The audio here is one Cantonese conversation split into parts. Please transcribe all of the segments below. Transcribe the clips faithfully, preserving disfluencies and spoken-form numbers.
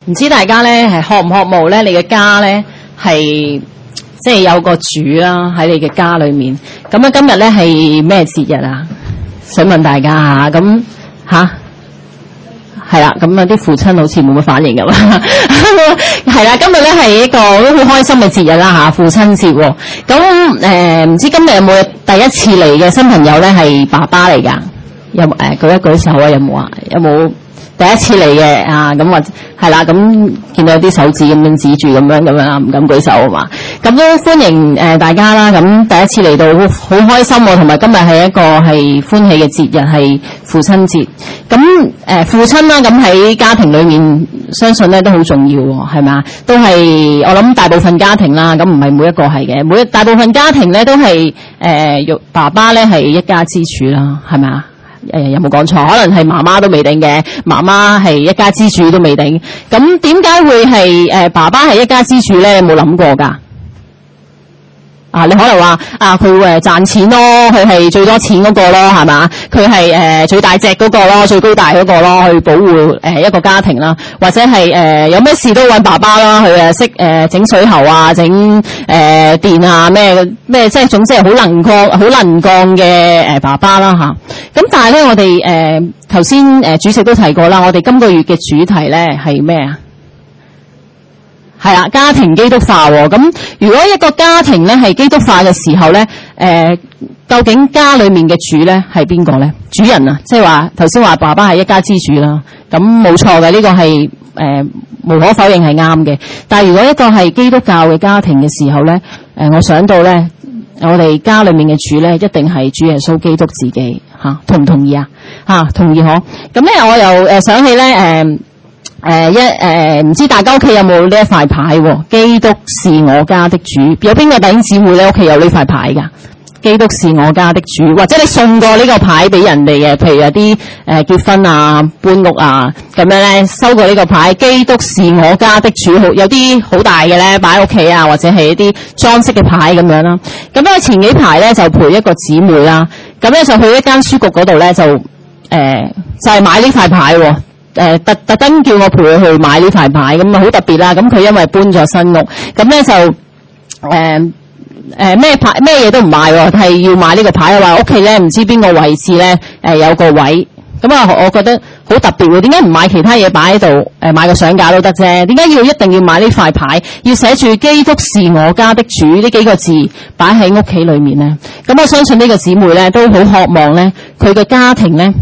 唔知大家咧係渴唔渴慕咧？你嘅家咧係即係有個主啦喺你嘅家裏面。咁啊，今日咧係咩節日啊？想問大家吓，咁吓係啦，咁啊啲父親好似冇乜反應咁啦。係啦，今日咧係一個都好開心嘅節日啦吓，父親節。咁誒，唔知今日有冇第一次嚟嘅新朋友咧係爸爸嚟㗎？有冇誒舉一舉手啊？有冇啊？有冇？第一次嚟嘅啊，咁或係啦，咁見到有啲手指咁樣指住咁樣咁樣啊，唔敢舉手啊嘛。咁都歡迎誒、呃、大家啦。咁第一次嚟到好開心喎，同埋今日係一個係歡喜嘅節日，係父親節。咁誒、呃、父親啦，咁喺家庭裏面，相信咧都好重要喎，係咪啊？都係我諗大部分家庭啦，咁唔係每一個係嘅，每大部分家庭咧都係誒爸爸咧係一家之主啦，係咪啊？誒有冇講錯？可能係媽媽都未定嘅，媽媽係一家之主都未定。咁點解會係誒爸爸係一家之主咧？有冇諗過㗎？啊，你可能話啊，佢誒賺錢咯，佢係最多錢嗰個咯，係嘛？佢係誒最大隻嗰個咯，最高大嗰個咯，去保護誒一個家庭啦，或者係誒有咩事都揾爸爸啦，佢誒識誒整水喉啊，整誒電啊咩咩，即係總之係好能幹、好能幹嘅誒爸爸啦嚇。咁但係咧，我哋誒頭先誒主席都提過啦，我哋今個月嘅主題咧係咩啊？係啦，家庭基督化喎。咁如果一個家庭咧係基督化嘅時候咧，誒、呃、究竟家裏面嘅主咧係邊個咧？主人啊，即係話頭先話爸爸係一家之主啦。咁冇錯嘅，呢、這個係誒、呃、無可否認係啱嘅。但係如果一個係基督教嘅家庭嘅時候咧，誒、呃、我想到咧，我哋家裏面嘅主咧一定係主耶穌基督自己嚇、啊，同唔同意啊？嚇、啊，同意嗬。咁咧我又誒想起咧誒。呃誒、呃、一誒唔、呃、知大家屋企有冇呢一塊牌喎？基督是我家的主，有邊個弟兄姊妹咧屋企有呢塊牌㗎？基督是我家的主，或者你送過呢個牌俾人哋嘅，譬如有啲誒、呃、結婚啊、搬屋啊咁樣咧，收過呢個牌，基督是我家的主，好有啲好大嘅咧，擺喺屋企啊，或者係一啲裝飾嘅牌咁樣啦。咁咧前幾排咧就陪一個姊妹啦，咁咧就去一間書局嗰度咧就誒、呃、就係、是、買呢塊牌喎。誒、呃、特特登叫我陪佢去買呢塊牌，咁啊好特別啦。咁佢因為搬咗新屋，咁咧就誒誒咩牌咩嘢都唔買喎，係要買呢個牌。話屋企咧唔知邊個位置咧誒、呃、有個位，咁啊我覺得好特別喎。點解唔買其他嘢擺喺度？誒買個相架都得啫。點解要一定要買呢塊牌？要寫住基督是我家的主呢幾個字擺喺屋企裏面咧？咁我相信呢個姊妹咧都好渴望咧，佢嘅家庭咧。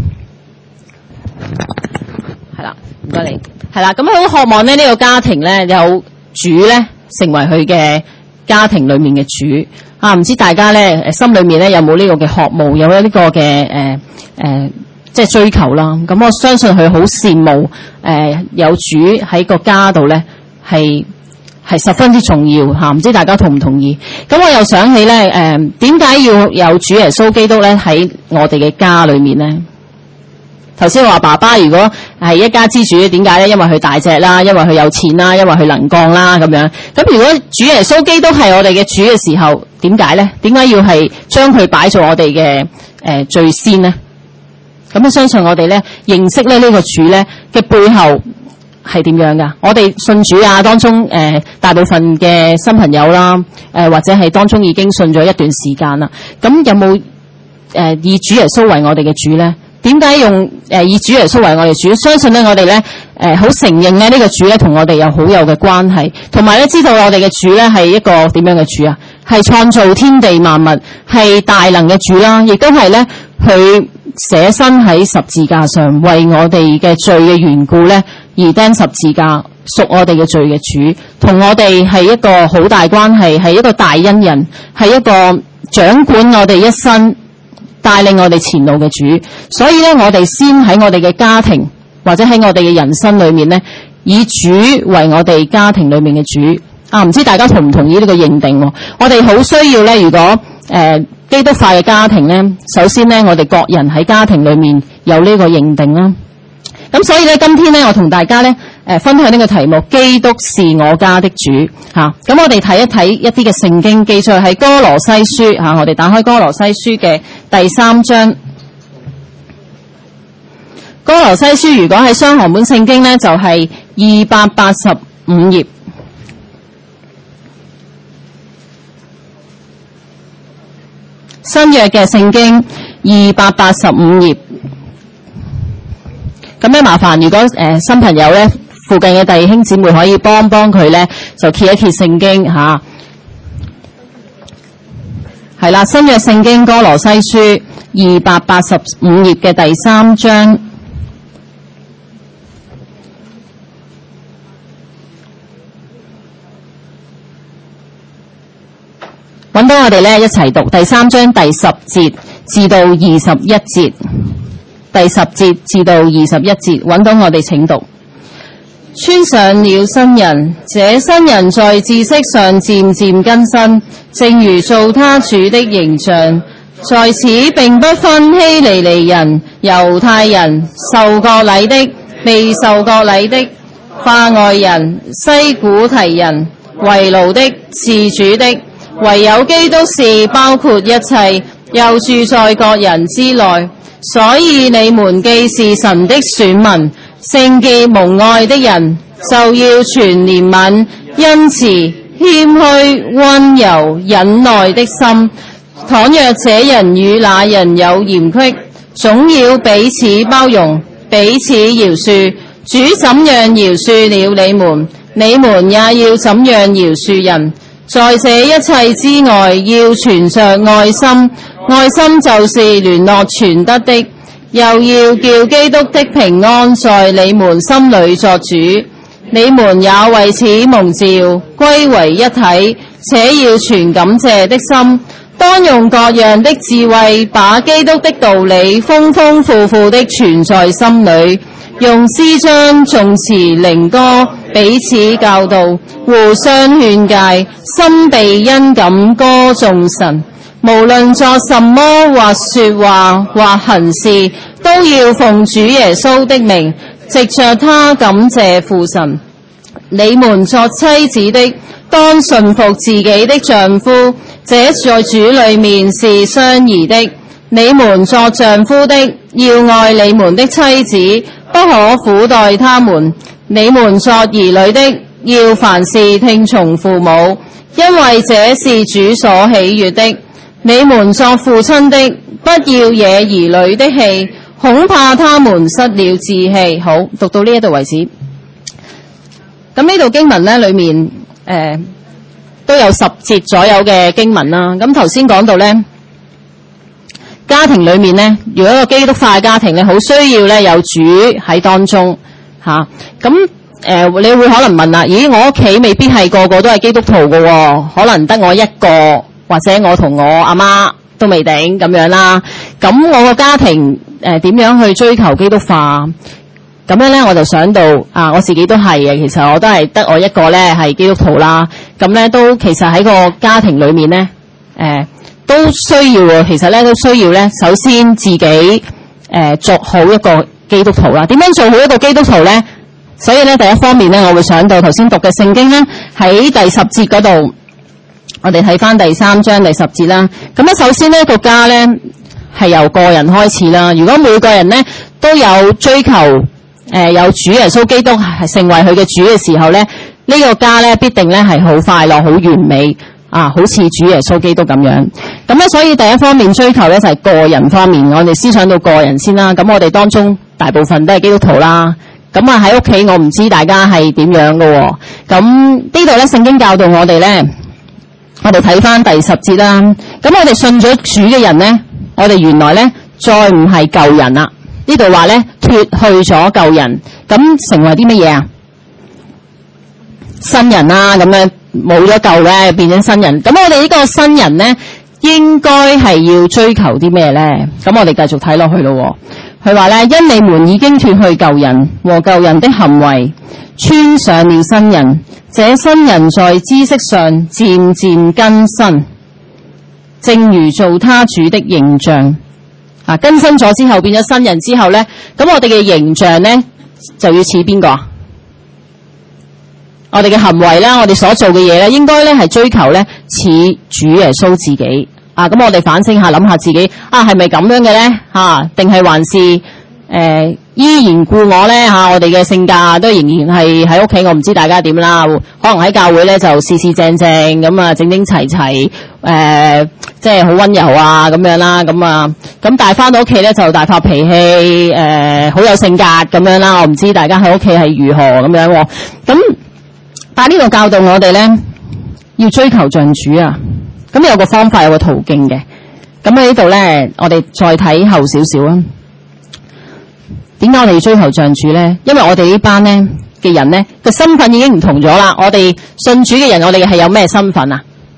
係啦，唔該你。係啦，咁佢好渴望咧呢個家庭咧有主咧成為佢嘅家庭裏面嘅主啊！唔知大家咧誒心裏面咧有冇呢個嘅渴慕，有呢個嘅誒誒即係追求啦？咁我相信佢好羨慕誒、呃、有主喺個家度咧係係十分之重要嚇。唔知大家同唔同意？咁我又想起咧誒點解要有主耶穌基督咧喺我哋嘅家裏面咧？頭先話爸爸如果係一家之主，點解咧？因為佢大隻啦，因為佢有錢啦，因為佢能幹啦咁樣。咁如果主耶穌基督係我哋嘅主嘅時候，點解咧？點解要係將佢擺做我哋嘅誒最先咧？咁我相信我哋咧認識咧呢個主咧嘅背後係點樣噶？我哋信主啊，當中誒、呃、大部分嘅新朋友啦，誒、呃、或者係當中已經信咗一段時間啦。咁有冇誒、呃、以主耶穌為我哋嘅主咧？點解用誒、呃、以主耶穌為我哋主？相信咧我哋咧誒好承認咧呢個主咧同我哋有好有嘅關係，同埋咧知道我哋嘅主咧係一個點樣嘅主啊？係創造天地萬物，係大能嘅主啦，亦都係咧佢捨身喺十字架上為我哋嘅罪嘅緣故咧而釘十字架，贖我哋嘅罪嘅主，同我哋係一個好大關係，係一個大恩人，係一個掌管我哋一生，帶領我哋前路嘅主。所以咧我哋先喺我哋嘅家庭或者喺我哋嘅人生裏面咧，以主為我哋家庭裏面嘅主啊。唔知大家同唔同意呢個認定？我哋好需要咧，如果誒、呃、基督化嘅家庭咧，首先咧我哋各人喺家庭裏面有呢個認定啦。咁所以咧今天咧我同大家咧誒、呃、分享呢個題目，基督是我家的主吓。咁、啊、我哋睇一睇一啲嘅聖經記載喺哥羅西書吓、啊，我哋打開哥羅西書嘅第三章。哥羅西書如果喺雙行本聖經咧，就係二百八十五頁。新約嘅聖經二百八十五頁。咁咧麻煩，如果誒、呃、新朋友咧，附近嘅弟兄姊妹可以幫幫佢咧，就揭一揭聖經吓。係啦，新約聖經歌羅西書二百八十五頁嘅第三章。揾到我哋咧一齊讀第三章第十節至到二十一節，第十節至到二十一節，揾到我哋請讀。穿上了新人，這新人在知識上漸漸更新，正如造他主的形象。在此並不分希利尼人、猶太人、受割禮的、未受割禮的、化外人、西古提人、為奴的、自主的，唯有基督是包括一切，又住在各人之內。所以你們既是神的選民，聖潔蒙愛的人，就要存憐憫、恩慈、謙虛、溫柔、忍耐的心。倘若這人與那人有嫌隙，總要彼此包容，彼此饒恕。主怎樣饒恕了你們，你們也要怎樣饒恕人。在這一切之外，要存着愛心，愛心就是聯絡全德的，又要叫基督的平安在你們心裏作主。你們也為此蒙召，歸為一體，且要存感謝的心。當用各樣的智慧，把基督的道理豐豐富富的存在心裏，用詩章、頌詞、靈歌彼此教導，互相勸誡，心被恩感歌頌神。無論作什麼，或說話，或行事，都要奉主耶穌的名，藉着他感謝父神。你們作妻子的，當順服自己的丈夫，這在主裏面是相宜的。你們作丈夫的，要愛你們的妻子，不可苦待他們。你們作兒女的，要凡事聽從父母，因為這是主所喜悅的。你們作父親的，不要惹兒女的氣，恐怕他們失了志氣。好，讀到呢一度為止。咁呢度經文咧，裏面誒、呃、都有十節左右嘅經文啦。咁頭先講到咧，家庭裏面咧，如果一個基督化嘅家庭咧，好需要咧有主喺當中吓。咁、啊、誒、呃，你會可能問啦，咦，我屋企未必係個個都係基督徒嘅、哦，可能得我一個，或者我同我阿媽都未定咁樣啦。咁我個家庭誒點、呃、樣去追求基督化？咁樣咧，我就想到啊，我自己都係嘅。其實我都係得我一個咧係基督徒啦。咁咧都其實喺個家庭裏面咧，誒、呃、都需要。其實咧都需要咧，首先自己誒、呃、做好一個基督徒啦。點樣做好一個基督徒咧？所以咧第一方面咧，我會想到頭先讀嘅聖經咧，喺第十節嗰度，我哋睇翻第三章第十節啦。咁咧首先呢個家咧係由個人開始啦。如果每個人咧都有追求。誒、呃，有主耶穌基督係成為佢嘅主嘅時候咧，呢、這個家咧必定咧係好快樂、好完美啊，好似主耶穌基督咁樣。咁咧，所以第一方面追求咧就係、是、個人方面，我哋思想到個人先啦。咁我哋當中大部分都係基督徒啦。咁啊喺屋企，我唔知大家係點樣噶、哦。咁呢度咧，聖經教導我哋咧，我哋睇翻第十節啦。咁我哋信咗主嘅人咧，我哋原來咧再唔係舊人啦。呢度話咧脫去咗舊人，咁成為啲乜嘢啊？新人啦，咁樣冇咗舊嘅，變咗新人。咁我哋呢個新人咧，應該係要追求啲咩咧？咁我哋繼續睇落去咯。佢話咧，因你們已經脫去舊人和舊人的行為，穿上了新人。這新人在知識上漸漸更新，正如造他主的形象。啊，更新咗之後變咗新人之後咧，咁我哋嘅形象咧就要似邊個啊？我哋嘅行為啦，我哋所做嘅嘢咧，應該咧係追求咧似主耶穌自己。啊，咁我哋反省下，諗下自己啊，係咪咁樣嘅咧？吓、啊，定係還是誒依然故我咧吓，我哋嘅性格都仍然係喺屋企，我唔知大家點啦。可能喺教會咧就四四正正咁啊，整整齊齊，誒，即係好溫柔啊咁樣啦。咁啊，咁但係翻到屋企咧就大發脾氣，誒，好有性格咁樣啦。我唔知大家喺屋企係如何咁樣。咁但係呢度教導我哋咧要追求像主啊。咁有個方法，有個途徑嘅。咁喺呢度咧，我哋再睇後少少啊。點解我哋要追求像主咧？因為我哋呢班咧嘅人咧個身份已經唔同咗啦。我哋信主嘅人，我哋係有咩身份啊？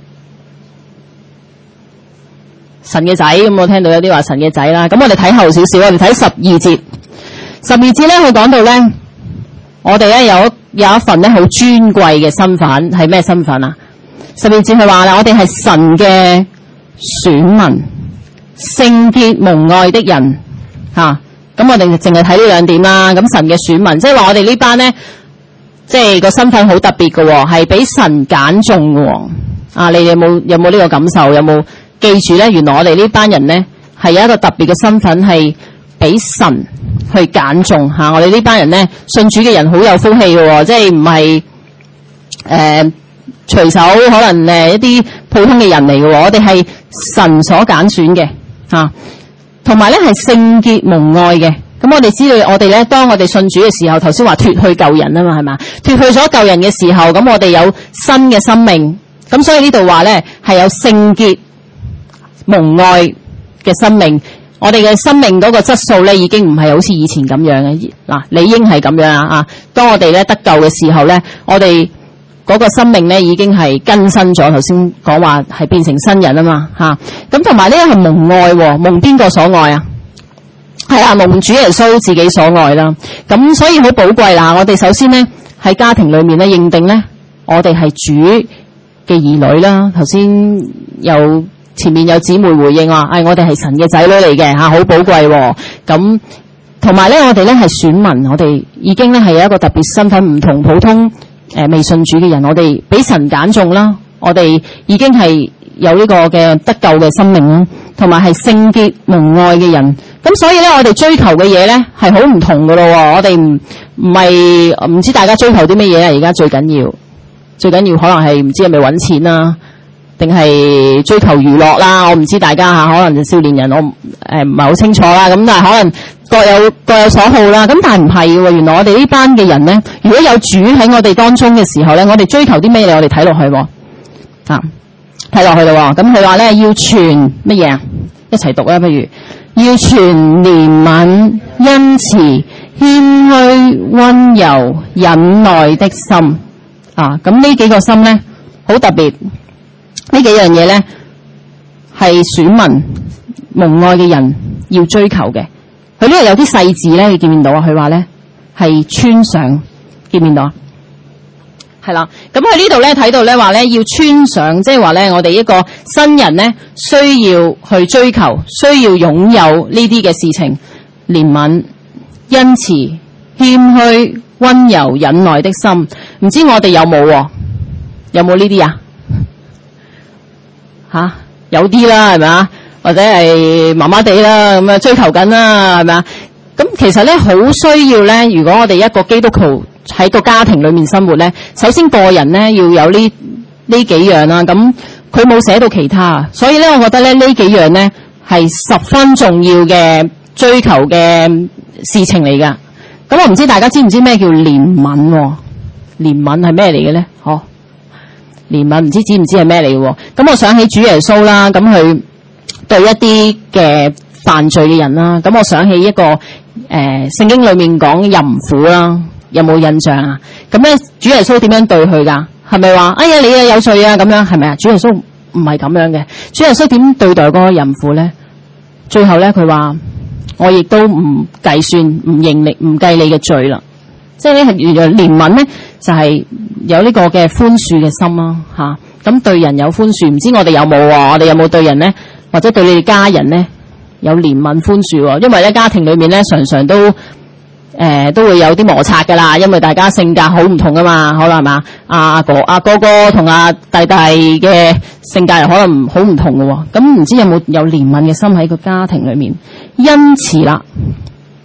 神嘅仔，咁我聽到有啲話神嘅仔啦。咁我哋睇後少少，我哋睇十二節。十二節咧，佢講到咧，我哋咧有有一份咧好尊貴嘅身份，係咩身份啊？十二節佢話啦，我哋係神嘅選民，聖潔蒙愛的人吓。咁我哋淨係睇呢兩點啦。咁神嘅選民，即係話我哋呢班咧，即係個身份好特別嘅，係俾神揀中嘅。啊，你哋有冇有冇呢個感受？有冇記住咧？原來我哋呢班人咧係有一個特別嘅身份，係俾神去揀中吓。我哋呢班人咧，信主嘅人好有福氣嘅，即係唔係誒隨手可能誒一啲普通嘅人嚟嘅。我哋係神所揀選嘅吓。同埋咧係聖潔蒙愛嘅。咁我哋知道我哋咧，當我哋信主嘅時候，頭先話脫去舊人啊嘛，係嘛？脫去咗舊人嘅時候，咁我哋有新嘅生命。咁所以呢度話咧係有聖潔蒙愛嘅生命。我哋嘅生命嗰個質素咧已經唔係好似以前咁樣嘅。嗱，理應係咁樣啊！當我哋咧得救嘅時候咧，我哋嗰個生命咧已經係更新咗。頭先講話係變成新人啊嘛吓。咁同埋呢係蒙愛，蒙邊個所愛啊？係啊，蒙主耶穌自己所愛啦。咁所以好寶貴啦。我哋首先咧喺家庭裏面咧認定咧，我哋係主嘅兒女啦。頭先有前面有姊妹回應話，誒、哎，我哋係神嘅仔女嚟嘅吓，好寶貴。咁同埋咧，我哋咧係選民，我哋已經咧係有一個特別身份，唔同普通誒未信主嘅人。我哋俾神揀中啦，我哋已經係有呢個嘅得救嘅生命啦，同埋係聖潔蒙愛嘅人。咁所以咧，我哋追求嘅嘢咧係好唔同噶咯。我哋唔唔係唔知大家追求啲乜嘢啊？而家最緊要最緊要可能係唔知係咪搵錢啦，定係追求娛樂啦？我唔知大家吓，可能少年人我誒唔係好清楚啦。咁但係可能各有各有所好啦。咁但係唔係嘅，原來我哋呢班嘅人咧，如果有主喺我哋當中嘅時候咧，我哋追求啲咩嘢？我哋睇落去啊，睇落去咯。咁佢話咧要傳乜嘢啊？一齊讀啦，不如要傳憐憫、恩慈、謙虛、溫柔、忍耐的心啊。咁呢幾個心咧好特別，呢幾樣嘢咧係選民蒙愛嘅人要追求嘅。佢呢度有啲細字咧，你見唔見到啊？佢話咧係穿上，見唔見到啊？係啦，咁佢呢度咧睇到咧話咧要穿上，即係話咧我哋一個新人咧需要去追求，需要擁有呢啲嘅事情：憐憫、恩慈、謙虛、溫柔、忍耐的心。唔知我哋有冇？有冇呢啲啊？吓，有啲啦，係咪啊？或者係麻麻地啦，咁啊追求緊啦，係咪啊？咁其實咧好需要咧，如果我哋一個基督徒喺個家庭裏面生活咧，首先個人咧要有呢呢幾樣啦。咁佢冇寫到其他，所以咧我覺得咧呢幾樣咧係十分重要嘅追求嘅事情嚟噶。咁我唔知大家知唔知咩叫憐憫？憐憫係咩嚟嘅咧？嗬，憐憫唔知知唔知係咩嚟嘅？咁我想起主耶穌啦，咁佢對一啲嘅犯罪嘅人啦，咁我想起一個誒聖經裏面講淫婦啦。有冇印象啊？咁咧，主耶穌點樣對佢噶？係咪話哎呀你啊有罪啊咁樣？係咪啊？主耶穌唔係咁樣嘅。主耶穌點對待嗰個淫婦咧？最後咧，佢話我亦都唔計算、唔認你、唔計你嘅罪啦。即係咧係原來憐憫咧，就係、是、有呢個嘅寬恕嘅心啦吓。咁、啊、對人有寬恕，唔知我哋有冇啊？我哋有冇對人咧，或者對你哋家人咧有憐憫寬恕？因為咧家庭裏面咧常常都。誒、呃，都會有啲摩擦噶啦，因為大家性格好唔同噶嘛，可能係嘛？阿哥阿哥哥同阿弟弟嘅性格又可能好唔同嘅，咁唔知有冇有憐憫嘅心喺個家庭裏面？恩慈啦，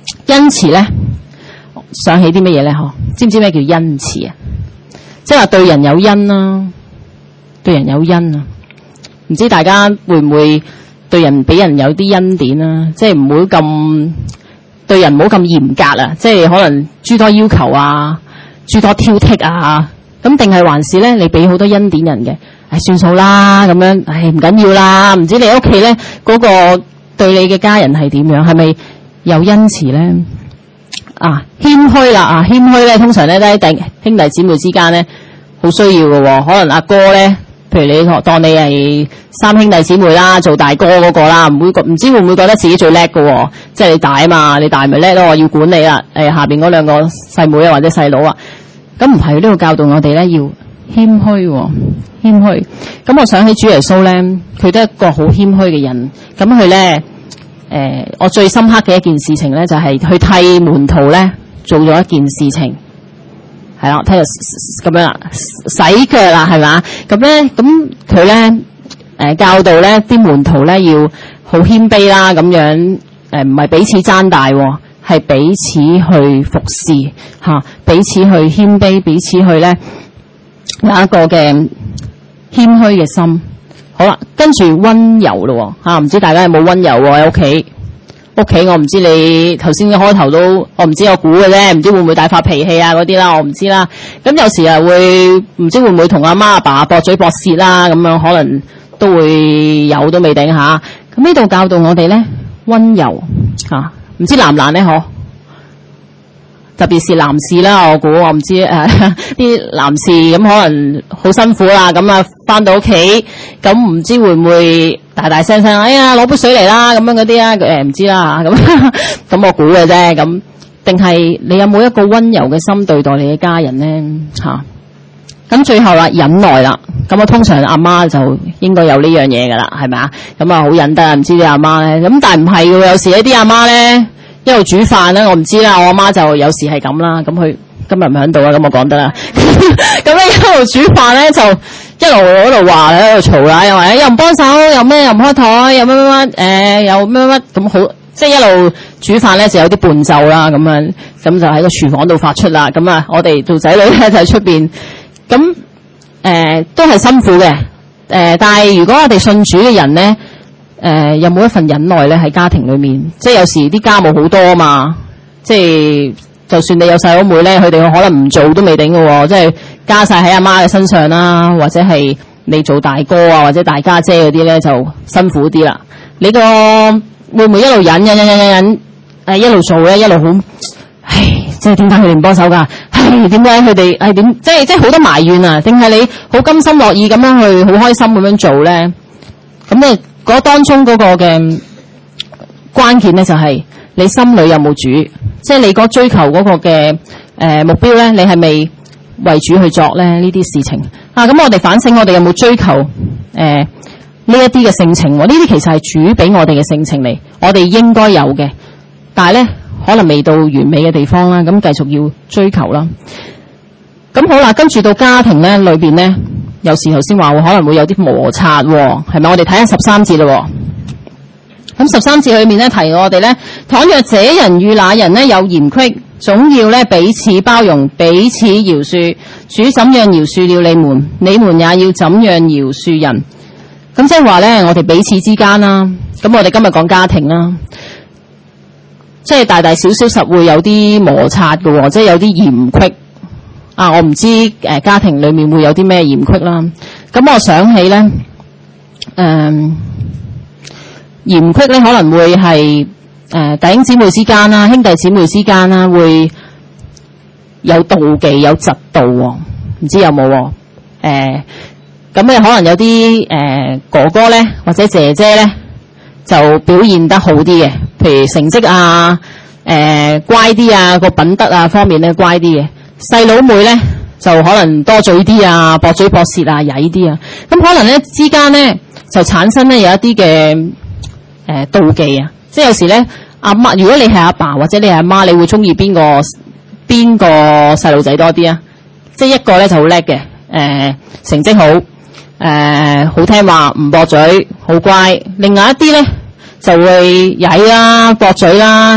恩慈咧，想起啲乜嘢咧？嗬，知唔知咩叫恩慈啊？即係話對人有恩啦，對人有恩啊！唔知大家會唔會對人俾人有啲恩典啊？即係唔會咁對人唔好咁嚴格啊！即係可能諸多要求啊，諸多挑剔啊，咁定係還是咧？你俾好多恩典人嘅，唉，算數啦，咁樣，唉，唔緊要啦。唔知你屋企咧嗰個對你嘅家人係點樣？係咪有恩慈咧？啊，謙虛啦，啊，謙虛咧，通常咧都喺弟兄弟姊妹之間咧好需要嘅喎。可能阿哥咧，譬如你當你係三兄弟姊妹啦，做大哥嗰個啦，唔會唔知會唔會覺得自己最叻嘅喎？即係你大啊嘛，你大咪叻咯，我要管你啦。誒，下邊嗰兩個細妹啊或者細佬啊，咁唔係呢度教導我哋咧要謙虛喎，謙虛。咁我想起主耶穌咧，佢都係一個好謙虛嘅人。咁佢咧。誒、呃，我最深刻嘅一件事情咧，就係、是、去替門徒咧做咗一件事情，係啦，睇下咁樣啦，洗腳啦，係嘛？咁咧，咁佢咧誒教導咧啲門徒咧要好謙卑啦，咁樣誒唔係彼此爭大，係彼此去服侍嚇、啊，彼此去謙卑，彼此去咧有一個嘅謙虛嘅心。好啦，跟住溫柔咯吓，唔知大家有冇溫柔喎喺屋企？屋企我唔知你頭先開頭都，我唔知我估嘅啫，唔知會唔會大發脾氣啊嗰啲啦，我唔知啦。咁有時啊會，唔知會唔會同阿媽阿爸駁嘴駁舌啦，咁樣可能都會有都未定吓。咁呢度教導我哋咧溫柔吓，唔知難唔難咧？嗬？特別是男士啦，我估我唔知誒啲、呃、男士咁可能好辛苦啦，咁啊翻到屋企咁唔知會唔會大大聲聲，哎呀攞杯水嚟啦咁樣嗰啲啊誒唔知啦咁咁我估嘅啫，咁定係你有冇一個溫柔嘅心對待你嘅家人咧嚇？咁最後啦忍耐啦，咁我通常阿媽就應該有呢樣嘢噶啦，係咪啊？咁啊好忍得啊，唔知你阿媽咧，咁但係唔係嘅，有時一啲阿媽咧。一路煮飯咧，我唔知啦。我阿媽就有時係咁啦。咁佢今日唔喺度啊，咁我講得啦。咁咧一路煮飯咧，就一路喺度話喺度嘈啦，又話又唔幫手，又咩又唔開台，又乜乜乜，誒又乜乜乜咁好，即係一路煮飯咧就有啲伴奏啦，咁樣咁就喺個廚房度發出啦。咁啊，我哋做仔女咧就喺出邊，咁誒都係辛苦嘅。誒，但係如果我哋信主嘅人咧。誒、呃，有冇一份忍耐咧？喺家庭裏面，即係有時啲家務好多啊嘛，即係就算你有細佬妹咧，佢哋可能唔做都未定嘅，即係加晒喺阿媽嘅身上啦，或者係你做大哥啊，或者大家姐嗰啲咧就辛苦啲啦。你個會唔會一路忍忍忍忍忍忍誒一路做咧，一路好，唉，即係點解佢哋唔幫手噶？唉，點解佢哋係點？即係即係好多埋怨啊？定係你好甘心樂意咁樣去，好開心咁樣做咧？咁咧？嗰當中嗰個嘅關鍵咧，就係你心裏有冇主，即係你嗰追求嗰個嘅誒、呃、目標咧，你係咪為主去作咧呢啲事情啊？咁我哋反省我哋有冇追求誒呢一啲嘅性情？呢啲其實係主俾我哋嘅性情嚟，我哋應該有嘅，但係咧可能未到完美嘅地方啦，咁繼續要追求啦。咁好啦，跟住到家庭咧裏邊咧。有時頭先話可能會有啲摩擦，係咪？我哋睇下十三節咯。咁十三節裏面咧提我哋咧，倘若這人與那人咧有嫌隙，總要咧彼此包容，彼此饒恕。主怎樣饒恕了你們，你們也要怎樣饒恕人。咁即係話咧，我哋彼此之間啦。咁我哋今日講家庭啦，即係大大小小實會有啲摩擦嘅，即係有啲嫌隙。啊！我唔知誒、呃、家庭裏面會有啲咩嫌隙啦。咁我想起咧，誒、呃、嫌隙咧可能會係誒、呃、弟兄姊妹之間啦、兄弟姊妹之間啦，會有妒忌、有嫉妒喎。唔知有冇喎？誒咁咧，可能有啲誒、呃、哥哥咧或者姐姐咧就表現得好啲嘅，譬如成績啊、誒、呃、乖啲啊、個品德啊方面咧乖啲嘅。細佬妹咧就可能多嘴啲啊，駁嘴駁舌啊，曳啲啊，咁可能咧之間咧就產生咧有一啲嘅誒妒忌啊，即係有時咧阿媽，如果你係阿爸或者你係阿媽，你會中意邊個邊個細路仔多啲啊？即係一個咧就好叻嘅，誒成績好，誒好聽話，唔駁嘴，好乖；另外一啲咧就會曳啦、駁嘴啦。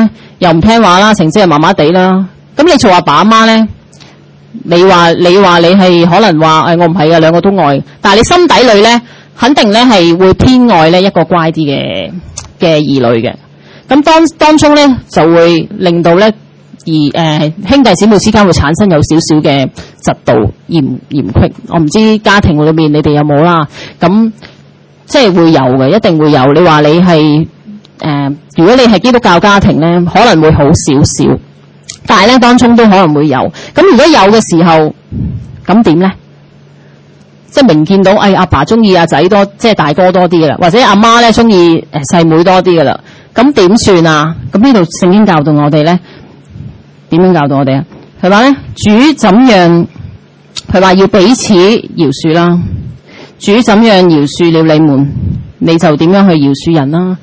又唔聽話啦，成績又麻麻地啦。咁你做阿爸阿媽咧，你話你話你係可能話誒、哎、我唔係啊，兩個都愛，但係你心底裏咧，肯定咧係會偏愛咧一個乖啲嘅嘅兒女嘅。咁當當中咧就會令到咧而誒、呃、兄弟姊妹之間會產生有少少嘅嫉妒嫌嫌隙。我唔知家庭裏面你哋有冇啦。咁即係會有嘅，一定會有。你話你係誒、呃，如果你係基督教家庭咧，可能會好少少。但係咧，當中都可能會有。咁如果有嘅時候，咁點咧？即係明見到，哎，阿爸中意阿仔多，即係大哥多啲嘅啦，或者阿媽咧中意誒細妹多啲嘅啦。咁點算啊？咁呢度聖經教導我哋咧，點樣教導我哋啊？佢話咧，主怎樣？佢話要彼此饒恕啦。主怎樣饒恕了你們，你就點樣去饒恕人啦。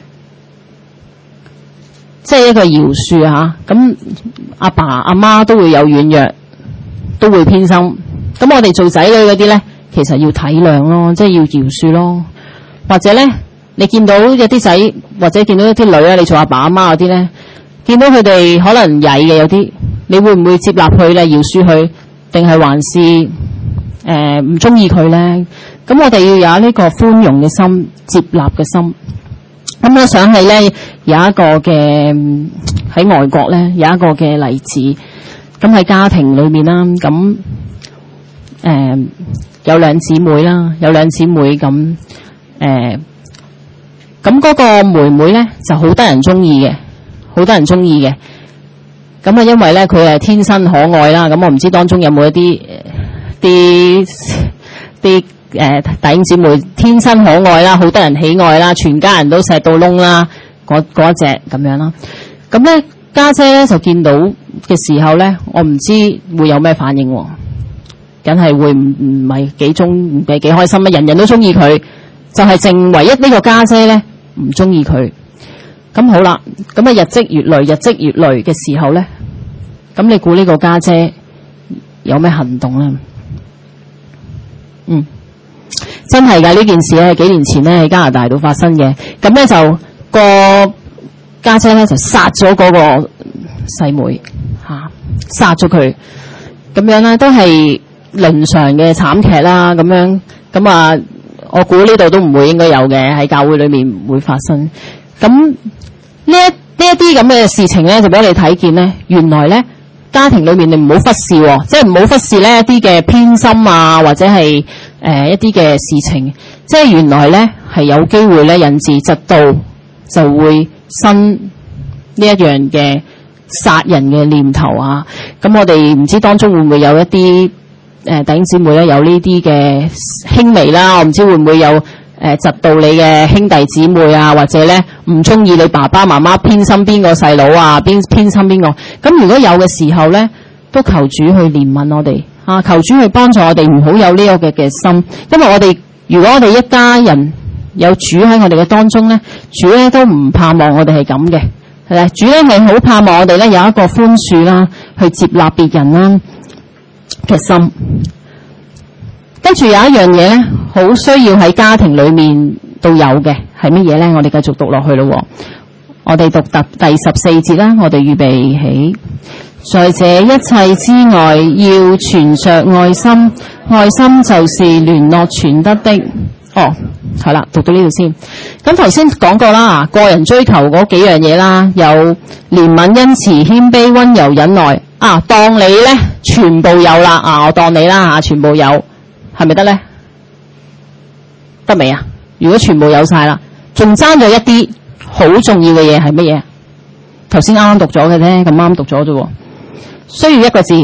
即係一個饒恕吓，咁阿爸阿媽都會有軟弱，都會偏心。咁我哋做仔女嗰啲咧，其實要體諒咯，即係要饒恕咯。或者咧，你見到有啲仔，或者見到一啲女啊，你做阿爸阿媽嗰啲咧，見到佢哋可能曳嘅有啲，你會唔會接納佢咧，饒恕佢，定係還是誒唔中意佢咧？咁我哋要有呢個寬容嘅心，接納嘅心。咁我想起咧有一個嘅喺外國咧有一個嘅例子，咁喺家庭裏面啦，咁誒、呃、有兩姊妹啦，有兩姊妹咁誒，咁、呃、嗰個妹妹咧就好得人中意嘅，好得人中意嘅。咁啊，因為咧佢係天生可愛啦，咁我唔知當中有冇一啲啲啲。誒、呃、弟兄姊妹天生可愛啦，好得人喜愛啦，全家人都錫到窿啦，嗰嗰一隻咁樣啦。咁咧家姐咧就見到嘅時候咧，我唔知會有咩反應喎，梗係會唔唔係幾中唔係幾開心啊！人人都中意佢，就係、是、淨唯一呢個家姐咧唔中意佢。咁好啦，咁啊日積月累，日積月累嘅時候咧，咁你估呢個家姐有咩行動咧？嗯。真係㗎，呢件事咧，幾年前咧喺加拿大度發生嘅。咁咧就個家姐咧就殺咗嗰個細妹嚇，殺咗佢。咁樣咧都係倫常嘅慘劇啦。咁樣咁啊，我估呢度都唔會應該有嘅，喺教會裏面唔會發生。咁呢一呢一啲咁嘅事情咧，就俾我哋睇見咧，原來咧家庭裏面你唔好忽視喎，即係唔好忽視呢一啲嘅偏心啊，或者係。誒、呃、一啲嘅事情，即係原來咧係有機會咧引致嫉妒，就會生呢一樣嘅殺人嘅念頭啊！咁我哋唔知當中會唔會有一啲誒弟兄姊妹咧有呢啲嘅輕微啦，我唔知會唔會有誒嫉妒你嘅兄弟姊妹啊，或者咧唔中意你爸爸媽媽偏心邊個細佬啊，邊偏心邊個？咁如果有嘅時候咧，都求主去憐憫我哋。啊！求主去幫助我哋，唔好有呢個嘅嘅心，因為我哋如果我哋一家人有主喺我哋嘅當中咧，主咧都唔盼望我哋係咁嘅，係咪？主咧係好盼望我哋咧有一個寬恕啦，去接納別人啦嘅心。跟住有一樣嘢咧，好需要喺家庭裏面都有嘅，係乜嘢咧？我哋繼續讀落去咯。我哋讀第第十四節啦，我哋預備起。在這一切之外，要存着愛心，愛心就是聯絡全德的。哦，係啦，讀到呢度先。咁頭先講過啦，個人追求嗰幾樣嘢啦，有憐憫、恩慈、謙卑、溫柔、忍耐。啊，當你咧全部有啦，啊，我當你啦吓，全部有，係咪得咧？得未啊？如果全部有晒啦，仲爭咗一啲好重要嘅嘢係乜嘢？頭先啱啱讀咗嘅啫，咁啱讀咗啫。需要一個字，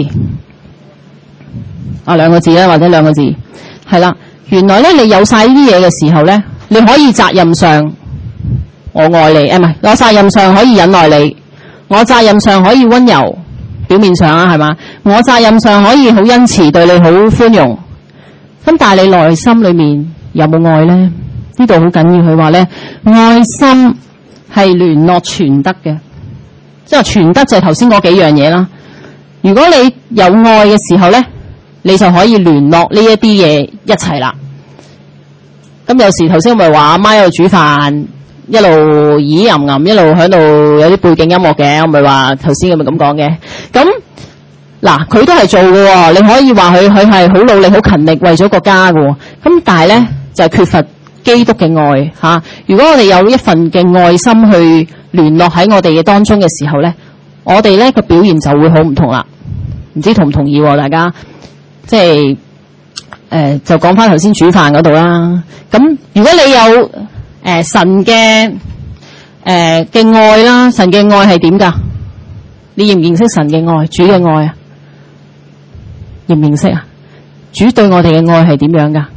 啊兩個字啦，或者兩個字，係啦。原來咧，你有晒呢啲嘢嘅時候咧，你可以責任上我愛你，誒唔係，我責任上可以忍耐你，我責任上可以溫柔，表面上啊係嘛，我責任上可以好恩慈對你好寬容。咁但係你內心裏面有冇愛咧？呢度好緊要，佢話咧，愛心係聯絡全德嘅，即係全德就係頭先嗰幾樣嘢啦。如果你有愛嘅時候咧，你就可以聯絡呢一啲嘢一齊啦。咁有時頭先咪話阿媽喺度煮飯， 一路咦吟吟，一路喺度有啲背景音樂嘅，我咪話頭先咁咪咁講嘅。咁嗱，佢都係做嘅喎，你可以話佢佢係好努力、好勤力為咗個家嘅喎。咁但係咧就係、是、缺乏基督嘅愛嚇、啊。如果我哋有一份嘅愛心去聯絡喺我哋嘅當中嘅時候咧，我哋咧個表現就會好唔同啦。唔知同唔同意喎、啊？大家即係誒、呃、就講翻頭先煮飯嗰度啦。咁如果你有誒、呃、神嘅誒嘅愛啦，神嘅愛係點㗎？你認唔認識神嘅愛？主嘅愛啊？認唔認識啊？主對我哋嘅愛係點樣㗎？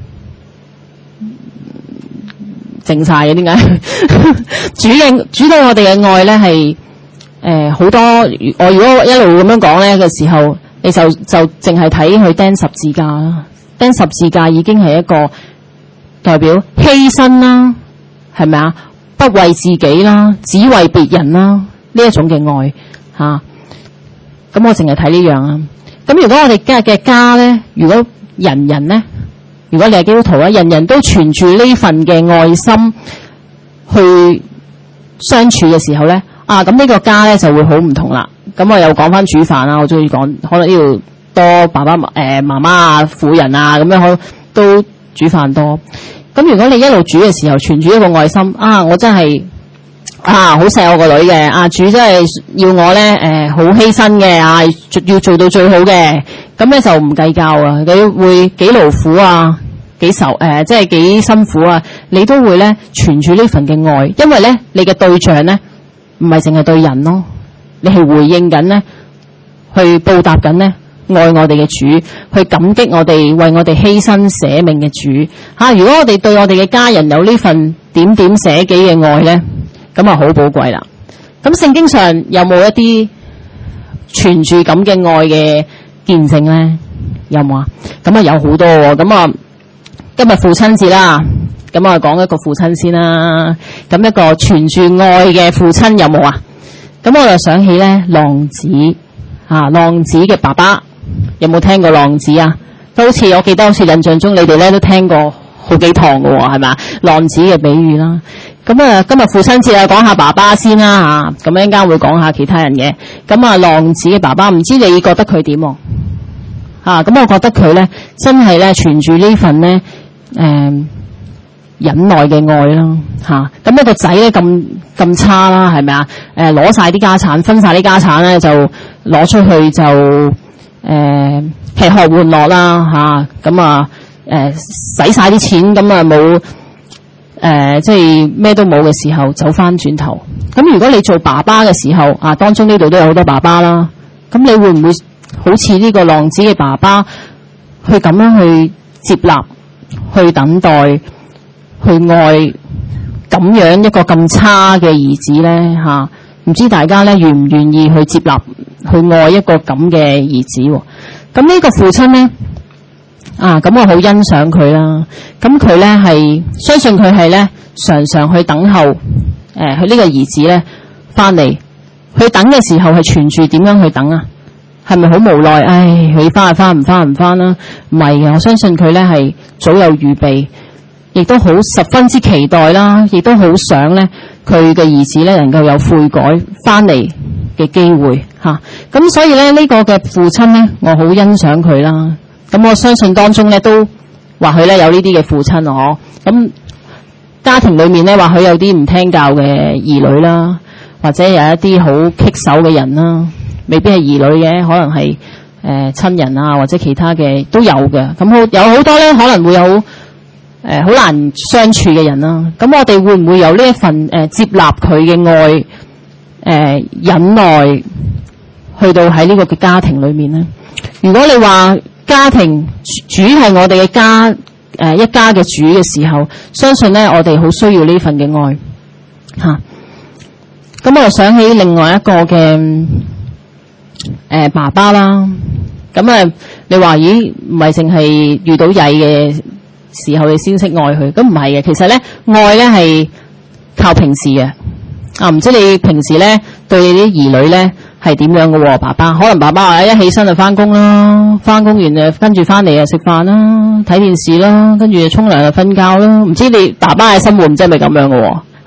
靜晒嘅點解？主嘅主對我哋嘅愛咧係誒好多。我如果一路咁樣講咧嘅時候，你就就淨係睇佢釘十字架啦。釘十字架已經係一個代表犧牲啦，係咪啊？不為自己啦，只為別人啦，呢一種嘅愛嚇。咁、啊、我淨係睇呢樣啊。咁如果我哋今日嘅家咧，如果人人咧，如果你係基督徒咧，人人都存住呢份嘅愛心去相處嘅時候咧，啊咁呢個家咧就會好唔同啦。咁我又講翻煮飯啦，我中意講，可能呢度多爸爸誒、呃、媽媽啊、婦人啊咁樣，可都煮飯多。咁如果你一路煮嘅時候，存住一個愛心，啊我真係啊好錫我個女嘅，啊主真係要我咧誒好犧牲嘅，啊要做到最好嘅，咁咧就唔計較啊，你會幾勞苦啊，幾愁誒即係幾辛苦啊，你都會咧存住呢份嘅愛，因為咧你嘅對象咧唔係淨係對人咯，你係回應緊咧，去報答緊咧愛我哋嘅主，去感激我哋為我哋犧牲捨命嘅主嚇、啊。如果我哋對我哋嘅家人有呢份點點捨己嘅愛咧，咁啊好寶貴啦。咁聖經上有冇一啲存住咁嘅愛嘅見證咧？有冇啊？咁啊有好多喎。咁啊今日父親節啦，咁啊講一個父親先啦。咁一個存住愛嘅父親有冇啊？咁我就想起咧浪子啊，浪子嘅爸爸。有冇聽過浪子啊？都好似我記得，好似印象中你哋咧都聽過好幾堂嘅喎，係咪？浪子嘅比喻啦。咁啊，今日父親節啊，講下爸爸先啦嚇。咁一陣間會講下其他人嘅。咁啊，浪子嘅爸爸，唔知你覺得佢點喎？嚇，咁我覺得佢咧真係咧存住呢份咧誒、呃、忍耐嘅愛啦嚇。咁一個仔咧咁咁差啦，係咪啊？誒攞晒啲家產，分晒啲家產咧就攞出去就。誒吃喝玩樂啦嚇，咁啊誒使晒啲錢，咁啊冇誒即係咩都冇嘅時候走翻轉頭。咁如果你做爸爸嘅時候啊，當中呢度都有好多爸爸啦，咁你會唔會好似呢個浪子嘅爸爸去咁樣去接納、去等待、去愛咁樣一個咁差嘅兒子咧嚇？唔知大家咧願唔願意去接納、去愛一個咁嘅兒子喎？咁呢個父親咧啊，咁我好欣賞佢啦。咁佢咧係相信佢係咧常常去等候誒佢呢個兒子咧翻嚟。去等嘅時候係存住點樣去等啊？係咪好無奈？唉，佢翻就翻，唔翻唔翻啦。唔係嘅，我相信佢咧係早有預備，亦都好十分之期待啦，亦都好想咧。佢嘅兒子咧能夠有悔改翻嚟嘅機會嚇，咁、啊、所以咧呢、這個嘅父親咧，我好欣賞佢啦。咁我相信當中咧都或許咧有呢啲嘅父親哦。咁家庭裏面咧或許有啲唔聽教嘅兒女啦，或者有一啲好棘手嘅人啦，未必係兒女嘅，可能係誒、呃、親人啊或者其他嘅都有嘅。咁好有好多咧可能會有。誒好、呃、難相處嘅人啦，咁我哋會唔會有呢一份誒、呃、接納佢嘅愛誒、呃、忍耐去到喺呢個嘅家庭裏面咧？如果你話家庭主係我哋嘅家誒、呃、一家嘅主嘅時候，相信咧我哋好需要呢份嘅愛嚇。咁、啊、我就想起另外一個嘅誒、呃、爸爸啦。咁啊，你話咦唔係淨係遇到曳嘅時候你先識愛佢，咁唔係嘅。其實咧愛咧係靠平時嘅啊，唔知你平時咧對你啲兒女咧係點樣嘅喎？爸爸可能爸爸話一起身就翻工啦，翻工完誒跟住翻嚟啊食飯啦，睇電視啦，跟住沖涼就瞓覺啦。唔知你爸爸嘅生活唔知係咪咁樣嘅喎？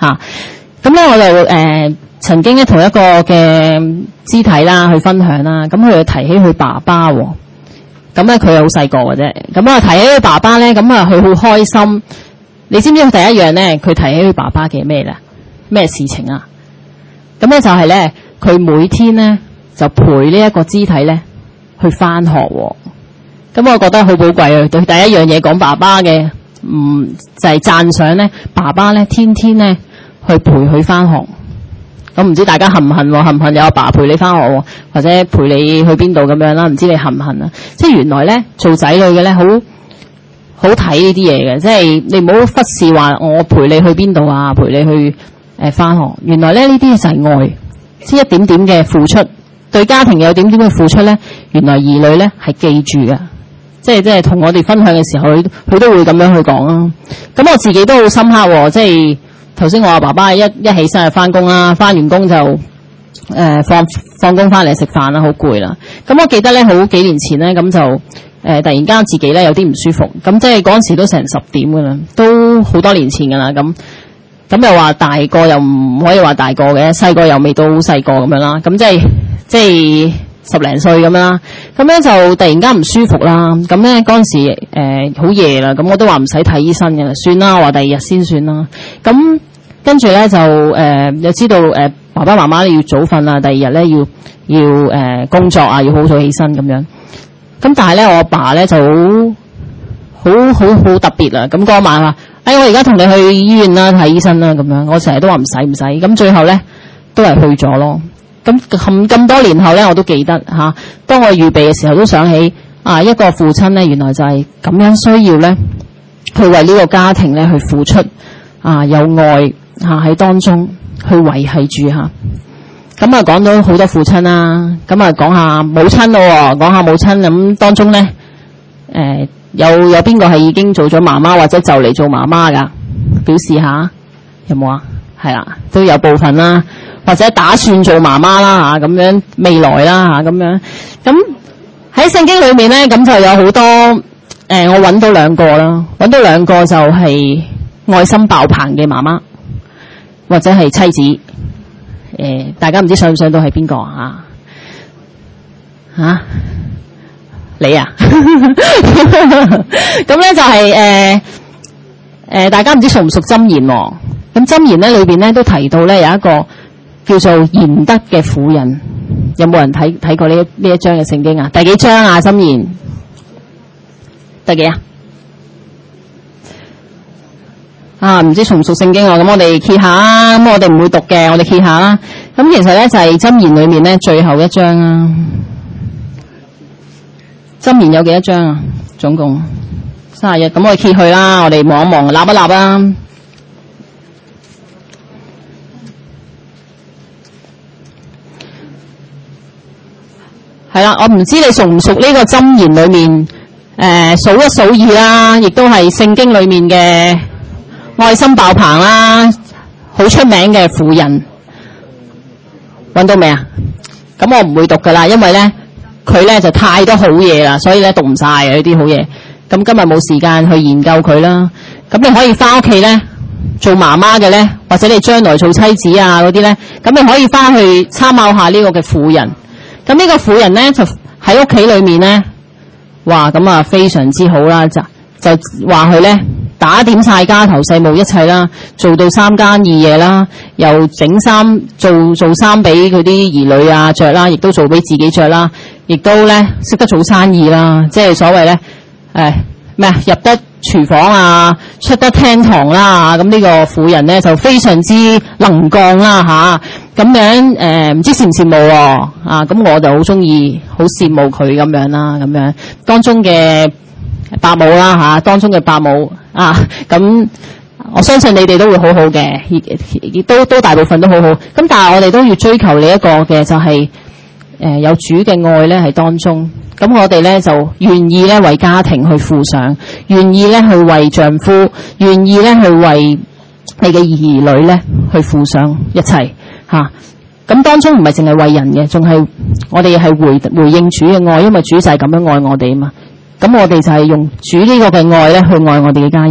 嚇。咁咧我就誒、呃、曾經咧同一個嘅肢體啦去分享啦，咁佢就提起佢爸爸喎。咁咧佢好細個嘅啫，咁啊提起佢爸爸咧，咁啊佢好開心。你知唔知佢第一樣咧，佢提起佢爸爸嘅咩咧？咩事情啊？咁咧就係咧，佢每天咧就陪呢一個肢體咧去返學喎。咁我覺得好寶貴啊！對第一樣嘢講爸爸嘅，嗯就係讚賞咧，爸爸咧天天咧去陪佢返學。咁唔知大家恨唔恨喎？恨唔恨有阿爸陪你返學喎？或者陪你去邊度咁樣啦？唔知你恨唔恨啊？即係原來咧做仔女嘅咧，好好睇呢啲嘢嘅，即係你唔好忽視話我陪你去邊度啊，陪你去誒返學。原來咧呢啲就係愛，即係一點點嘅付出，對家庭有點點嘅付出咧。原來兒女咧係記住嘅，即係即係同我哋分享嘅時候，佢佢都會咁樣去講啊。咁我自己都好深刻喎，即係。頭先我話爸爸一一起身就翻工啦，翻完工就誒、呃、放放工翻嚟食飯啦，好攰啦。咁我記得咧，好幾年前咧，咁就誒、呃、突然間自己咧有啲唔舒服，咁即係嗰陣時都成十點噶啦，都好多年前噶啦。咁咁又話大個又唔可以話大個嘅，細個又未到好細個咁樣啦。咁即係即係十零歲咁樣啦。咁咧就突然間唔舒服啦。咁咧嗰陣時誒好夜啦，咁我都話唔使睇醫生嘅啦，算啦，我話第二日先算啦。咁跟住咧就誒又、呃、知道誒、呃、爸爸媽媽要早瞓啊，第二日咧要要誒、呃、工作啊，要好早起身咁樣。咁但係咧我阿爸咧就好好好好特別啊！咁嗰晚話：哎，我而家同你去醫院啦，睇醫生啦咁樣。我成日都話唔使唔使，咁最後咧都係去咗咯。咁咁咁多年後咧，我都記得嚇、啊。當我預備嘅時候，都想起啊一個父親咧，原來就係咁樣需要咧，去為呢個家庭咧去付出啊，有愛。嚇喺當中去維繫住嚇，咁啊講到好多父親啦，咁啊講下母親咯，講下母親咁當中咧，誒、呃、有有邊個係已經做咗媽媽或者就嚟做媽媽噶？表示下有冇啊？係啦，都有部分啦，或者打算做媽媽啦嚇，咁樣未來啦嚇咁樣。咁喺聖經裏面咧，咁就有好多誒、呃，我揾到兩個啦，揾到兩個就係愛心爆棚嘅媽媽。或者係妻子，誒、呃，大家唔知想唔想到係邊個啊？嚇，你啊？咁咧就係誒誒，大家唔知熟唔熟箴言喎？咁箴言咧裏邊咧都提到咧有一個叫做賢德嘅婦人，有冇人睇睇過呢呢一章嘅聖經啊？第幾章啊？箴言第幾啊？啊，唔知熟唔熟聖經啊？咁我哋揭下啊，咁我哋唔會讀嘅，我哋揭下啦。咁其實咧就係箴言裏面咧最後一章啊。箴言有幾多章啊？總共三十一。咁我哋揭去啦，我哋望一望，立一立啦。係啦，我唔知你熟唔熟呢個箴言裏面誒、呃、數一數二啦，亦都係聖經裏面嘅。愛心爆棚啦，好出名嘅婦人，揾到未啊？咁我唔會讀噶啦，因為咧佢咧就太多好嘢啦，所以咧讀唔晒啊呢啲好嘢。咁今日冇時間去研究佢啦。咁你可以翻屋企咧做媽媽嘅咧，或者你將來做妻子啊嗰啲咧，咁你可以翻去參考下呢個嘅婦人。咁呢個婦人咧就喺屋企裏面咧，哇咁啊非常之好啦，就就話佢咧。打點晒家頭細務一切啦，做到三更二夜啦，又整衫做做衫俾佢啲兒女啊着啦，亦都做俾自己着啦，亦都咧識得做生意啦，即係所謂咧誒咩啊入得廚房啊，出得廳堂啦，咁呢個婦人咧就非常之能幹啦吓，咁樣誒唔知羨唔羨慕喎啊？咁我就好中意，好羨慕佢咁樣啦，咁樣當中嘅。伯母啦嚇，當中嘅伯母啊，咁我相信你哋都會好好嘅，亦都都大部分都好好。咁但係我哋都要追求呢一個嘅，就係、是、誒、呃、有主嘅愛咧喺當中。咁我哋咧就願意咧為家庭去付上，願意咧去為丈夫，願意咧去為你嘅兒女咧去付上一切嚇。咁、啊、當中唔係淨係為人嘅，仲係我哋係回回應主嘅愛，因為主就係咁樣愛我哋啊嘛。咁我哋就係用主呢個嘅愛咧去愛我哋嘅家人。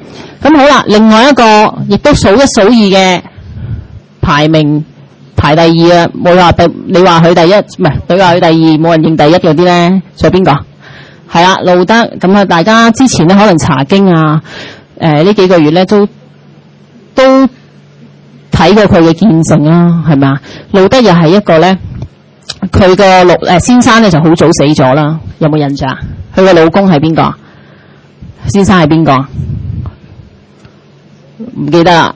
咁好啦，另外一個亦都數一數二嘅排名排第二啊，冇話第你話佢第一，唔係你話佢第二，冇人認第一嗰啲咧，仲有邊個？係啦，路德。咁啊，大家之前咧可能查經啊，誒、呃、呢幾個月咧都都睇過佢嘅見證啦，係咪啊？路德又係一個咧，佢個老誒先生咧就好早死咗啦，有冇印象？佢個老公係邊個？先生係邊個？唔記得啦。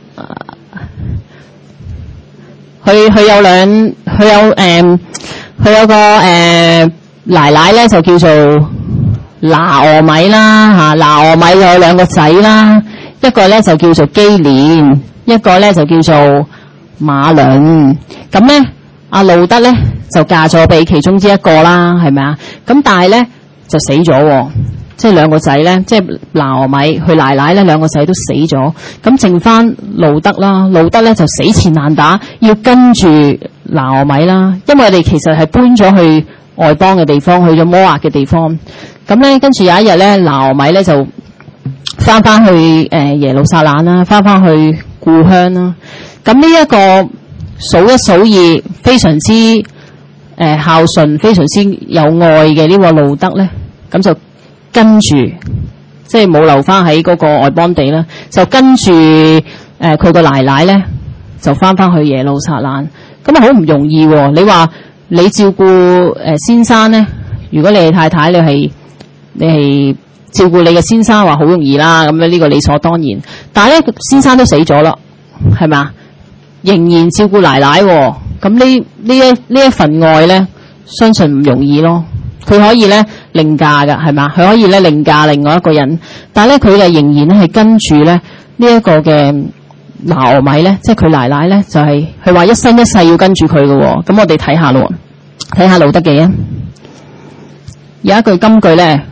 佢佢有兩，佢有誒，佢、呃、有個誒、呃、奶奶咧就叫做拿俄米啦嚇，拿俄米有兩個仔啦，一個咧就叫做基連，一個咧就叫做馬倫。咁咧阿路德咧就嫁咗俾其中之一個啦，係咪啊？咁但係咧就死咗喎。即係兩個仔咧，即係拿俄米佢奶奶咧，兩個仔都死咗，咁剩翻路德啦。路德咧就死纏爛打，要跟住拿俄米啦。因為我哋其實係搬咗去外邦嘅地方，去咗摩押嘅地方。咁咧跟住有一日咧，拿俄米咧就翻翻去誒耶路撒冷啦，翻翻去故鄉啦。咁呢一個數一數二，非常之誒、呃、孝順，非常之有愛嘅呢個路德咧，咁就跟住，即係冇留翻喺嗰個外邦地啦，就跟住誒佢個奶奶咧，就翻翻去耶路撒冷。咁啊好唔容易喎！你話你照顧誒、呃、先生咧，如果你係太太，你係你係照顧你嘅先生，話好容易啦。咁樣呢個理所當然。但係咧，先生都死咗啦，係咪啊？仍然照顧奶奶喎。咁呢呢一呢一份愛咧，相信唔容易咯。佢可以咧另嫁㗎，係嘛？佢可以咧另嫁另外一個人，但係咧佢哋仍然咧係跟住咧呢一個嘅拿俄米咧，即係佢奶奶咧，就係佢話一生一世要跟住佢嘅喎。咁我哋睇下咯，睇下路德記啊，有一句金句咧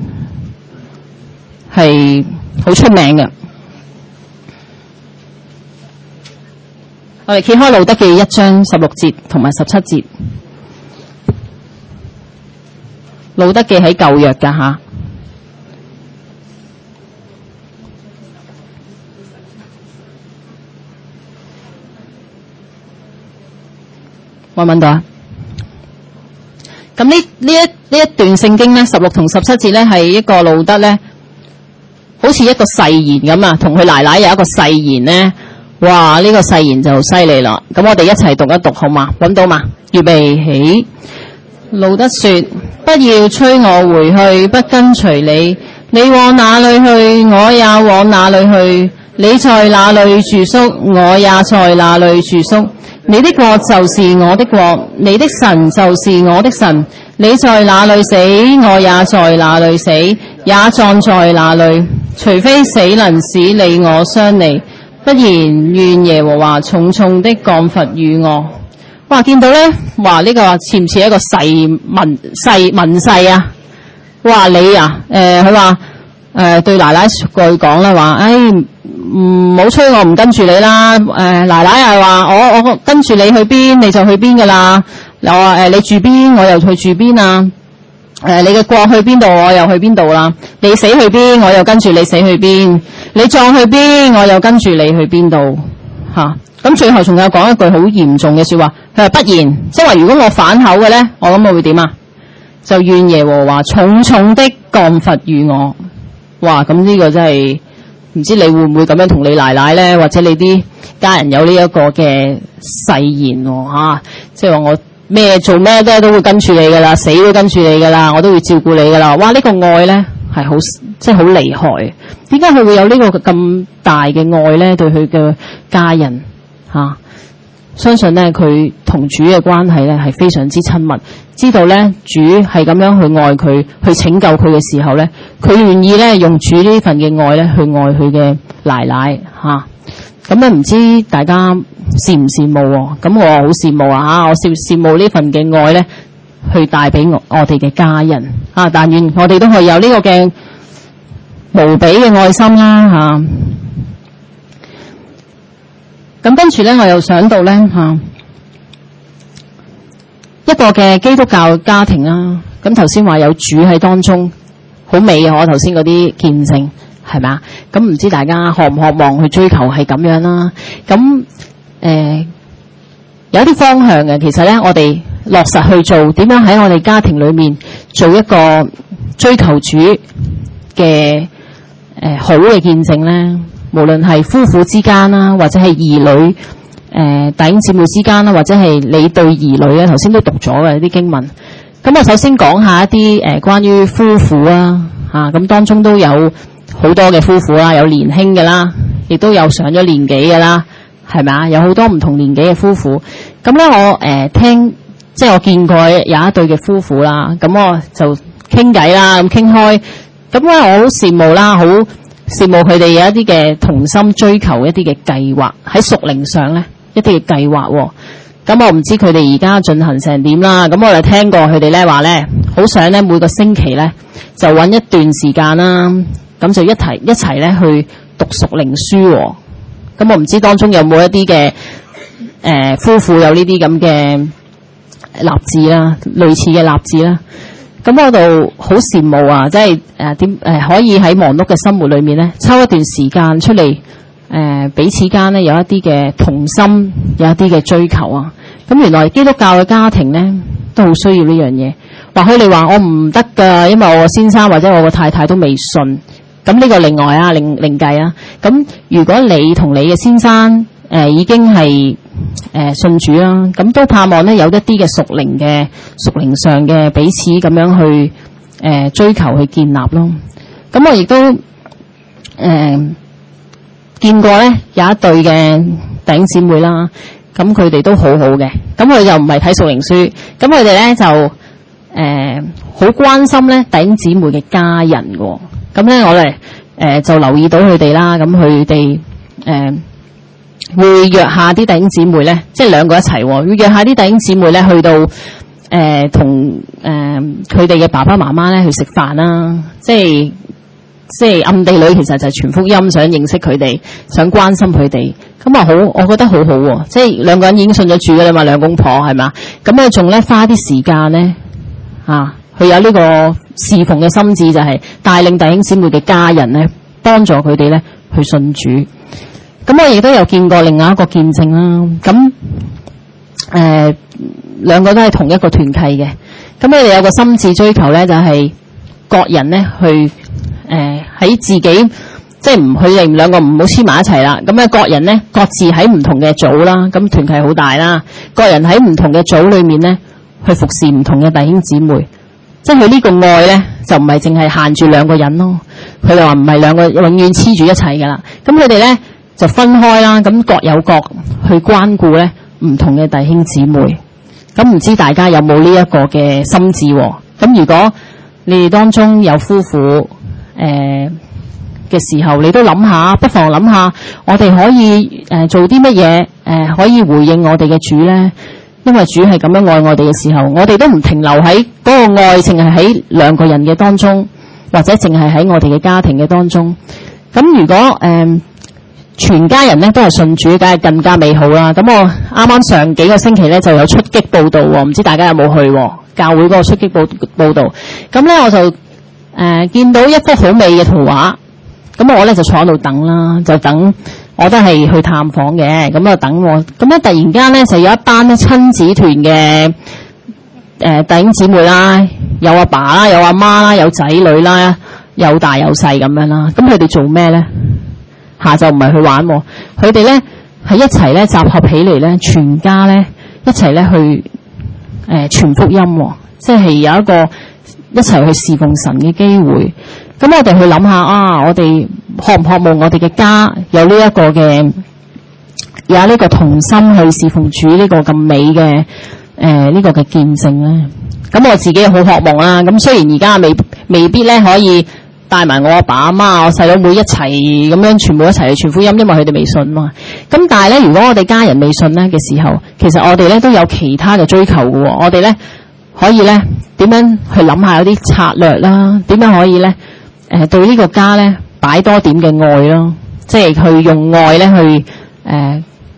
係好出名嘅。我哋揭開路德記一章十六節同埋十七節。路德記喺舊約㗎吓，揾唔揾到啊？咁呢呢一呢一段聖經咧，十六同十七節咧係一個路德咧，好似一個誓言咁啊，同佢奶奶有一個誓言咧。哇！呢、這個誓言就犀利啦。咁我哋一齊讀一讀好嘛？揾到嘛？預備起。路德說：不要催我回去，不跟隨你。你往哪裏去，我也往哪裏去。你在哪裏住宿，我也在哪裏住宿。你的國就是我的國，你的神就是我的神。你在哪裏死，我也在哪裏死，也葬在哪裏。除非死能使你我相離，不然願耶和華重重的降罰與我。哇！見到咧，話呢、這個似唔似一個誓文誓文誓啊？哇！你啊，誒佢話誒對奶奶句講啦，話誒唔好催我唔跟住你啦。誒、呃、奶奶係話我我跟住你去邊你就去邊噶啦。又話誒你住邊我又去住邊啊。誒、呃、你嘅國去邊度我又去邊度啦。你死去邊我又跟住你死去邊。你葬去邊我又跟住你去邊度嚇。咁最後仲有講一句好嚴重嘅説話，佢話不然，即係話如果我反口嘅咧，我諗我會點啊？就願耶和華重重的降罰與我。哇！咁呢個真係唔知你會唔會咁樣同你奶奶咧，或者你啲家人有呢一個嘅誓言喎嚇，即係話我咩做咩都都會跟住你噶啦，死都跟住你噶啦，我都會照顧你噶啦。哇！呢個愛咧係好即係好厲害，點解佢會有呢個咁大嘅愛咧？對佢嘅家人。啊，相信咧佢同主嘅關係咧係非常之親密，知道咧主係咁樣去愛佢，去拯救佢嘅時候咧，佢願意咧用主呢份嘅愛咧去愛佢嘅奶奶吓。咁咧唔知大家羨唔羨慕？咁我好羨慕啊吓，我羨羨慕呢份嘅愛咧，去帶俾我我哋嘅家人啊。但願我哋都可以有呢個嘅無比嘅愛心啦吓。咁跟住咧，我又想到咧嚇一個嘅基督教家庭啦。咁頭先話有主喺當中，好美啊！我頭先嗰啲見證係咪啊？咁唔知大家渴唔渴望去追求係咁樣啦？咁誒、呃、有啲方向嘅，其實咧我哋落實去做，點樣喺我哋家庭裏面做一個追求主嘅誒、呃、好嘅見證咧？無論係夫婦之間啦，或者係兒女誒弟兄姊妹之間啦，或者係你對兒女啊，頭先都讀咗嘅啲經文。咁我首先講下一啲誒、呃、關於夫婦啊，嚇咁當中都有好多嘅夫婦啦，有年輕嘅啦，亦都有上咗年紀嘅啦，係咪啊？有好多唔同年紀嘅夫婦。咁咧我誒、呃、聽，即係我見過有一對嘅夫婦啦，咁我就傾偈啦，咁傾開，咁咧我好羨慕啦，好羨慕佢哋有一啲嘅同心追求一啲嘅計劃，喺屬靈上咧一啲嘅計劃喎。咁我唔知佢哋而家進行成點啦。咁我哋聽過佢哋咧話咧，好想咧每個星期咧就揾一段時間啦，咁就一齊一齊咧去讀屬靈書。咁我唔知當中有冇一啲嘅誒夫婦有呢啲咁嘅立志啦，類似嘅立志啦。咁我度好羨慕啊，即係誒點誒可以喺忙碌嘅生活裏面咧抽一段時間出嚟，誒、呃、彼此間咧有一啲嘅同心，有一啲嘅追求啊。咁原來基督教嘅家庭咧都好需要呢樣嘢。或許你話我唔得㗎，因為我個先生或者我個太太都未信。咁呢個另外啊，另另計啊。咁如果你同你嘅先生誒、呃、已經係誒、呃、信主啦，咁都盼望咧有一啲嘅屬靈嘅屬靈上嘅彼此咁樣去誒、呃、追求去建立咯。咁我亦都誒、呃、見過咧有一對嘅弟兄姊妹啦。咁佢哋都好好嘅，咁佢就唔係睇屬靈書，咁佢哋咧就誒好、呃、關心咧弟兄姊妹嘅家人喎。咁咧我哋誒、呃、就留意到佢哋啦，咁佢哋誒會約下啲弟兄姊妹咧，即係兩個一齊，會約下啲弟兄姊妹咧去到誒同誒佢哋嘅爸爸媽媽咧去食飯啦，即係即係暗地裏其實就係傳福音，想認識佢哋，想關心佢哋。咁啊好，我覺得好好喎，即係兩個人已經信咗主㗎啦嘛，兩公婆係嘛，咁啊仲咧花啲時間咧啊，佢有呢個侍奉嘅心志，就係帶領弟兄姊妹嘅家人咧，幫助佢哋咧去信主。咁我亦都有見過另外一個見證啦，咁誒兩個都係同一個團契嘅，咁佢哋有個心志追求咧，就係各人咧去誒喺、呃、自己。即係唔，佢哋兩個唔好黐埋一齊啦。咁啊，各人咧各自喺唔同嘅組啦。咁團契好大啦，各人喺唔同嘅組裏面咧去服侍唔同嘅弟兄姊妹。即係佢呢個愛咧，就唔係淨係限住兩個人咯。佢哋話唔係兩個永遠黐住一齊噶啦。咁佢哋咧就分開啦。咁各有各去關顧咧唔同嘅弟兄姊妹。咁唔知大家有冇呢一個嘅心志？咁如果你哋當中有夫婦誒，呃嘅時候，你都諗下，不妨諗下，我哋可以誒、呃、做啲乜嘢誒，可以回應我哋嘅主咧？因為主係咁樣愛我哋嘅時候，我哋都唔停留喺嗰個愛，淨係喺兩個人嘅當中，或者淨係喺我哋嘅家庭嘅當中。咁如果誒、呃、全家人咧都係信主，梗係更加美好啦。咁我啱啱上幾個星期咧就有出擊報道喎，唔知大家有冇去教會嗰個出擊報報道？咁咧我就誒、呃、見到一幅好美嘅圖畫。咁我咧就坐喺度等啦，就等我都係去探訪嘅，咁啊等我。咁咧突然間咧就有一班咧親子團嘅誒弟兄姊妹啦，有阿爸啦，有阿媽啦，有仔女啦，有大有細咁樣啦。咁佢哋做咩咧？下晝唔係去玩，佢哋咧係一齊咧集合起嚟咧，全家咧一齊咧去誒、呃、傳福音，即係有一個一齊去侍奉神嘅機會。咁我哋去諗下啊，我哋渴唔渴望我哋嘅家有呢一個嘅，有呢個同心去侍奉主呢個咁美嘅誒呢個嘅見證咧。咁我自己好渴望啦。咁雖然而家未未必咧可以帶埋我阿爸阿媽、我細佬妹一齊咁樣全部一齊去傳福音，因為佢哋未信嘛。咁但係咧，如果我哋家人未信咧嘅時候，其實我哋咧都有其他嘅追求嘅喎。我哋咧可以咧點樣去諗下有啲策略啦？點樣可以咧？誒、呃、對呢個家咧擺多點嘅愛咯，即係去用愛咧去誒